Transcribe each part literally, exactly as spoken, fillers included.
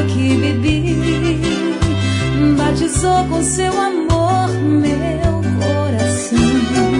que bebi batizou com seu amor meu coração.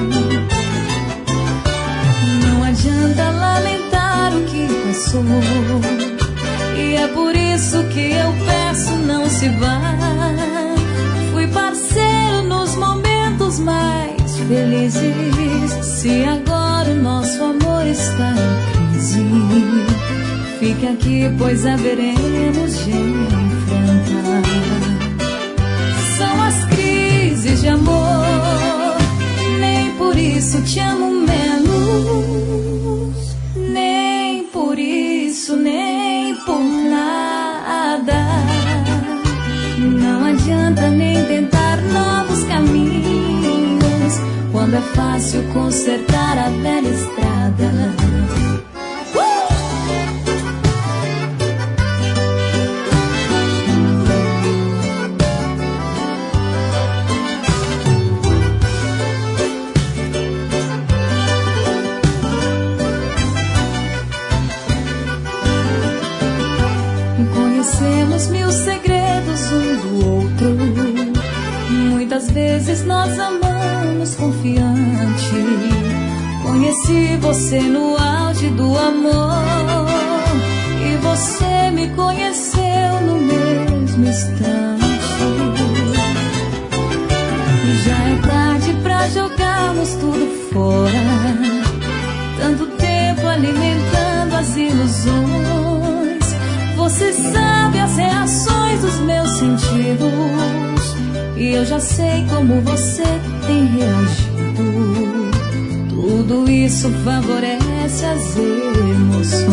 Não adianta lamentar o que passou, e é por isso que eu peço, não se vá. Fui parceiro nos momentos mais felizes. Se agora o nosso amor está em crise, fique aqui, pois haveremos de enfrentar. São as crises de amor, nem por isso te amo menos, nem por isso, nem por nada. Não adianta nem tentar novos caminhos, quando é fácil consertar a velha estrada. Conhecemos mil segredos um do outro. Muitas vezes nós amamos confiante. Conheci você no auge do amor, e você me conheceu no mesmo instante. Já é tarde pra jogarmos tudo fora, tanto tempo alimentando as ilusões. Você sabe as reações dos meus sentidos, e eu já sei como você tem reagido. Tudo isso favorece as emoções.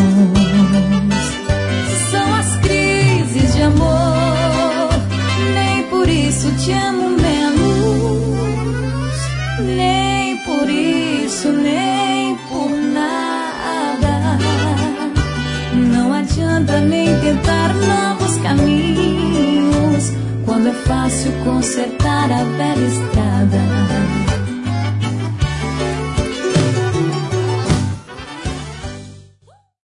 São as crises de amor, nem por isso te amo menos, nem por isso, nem por nada. Não adianta nem tentar novos caminhos, quando é fácil consertar a velha estrada.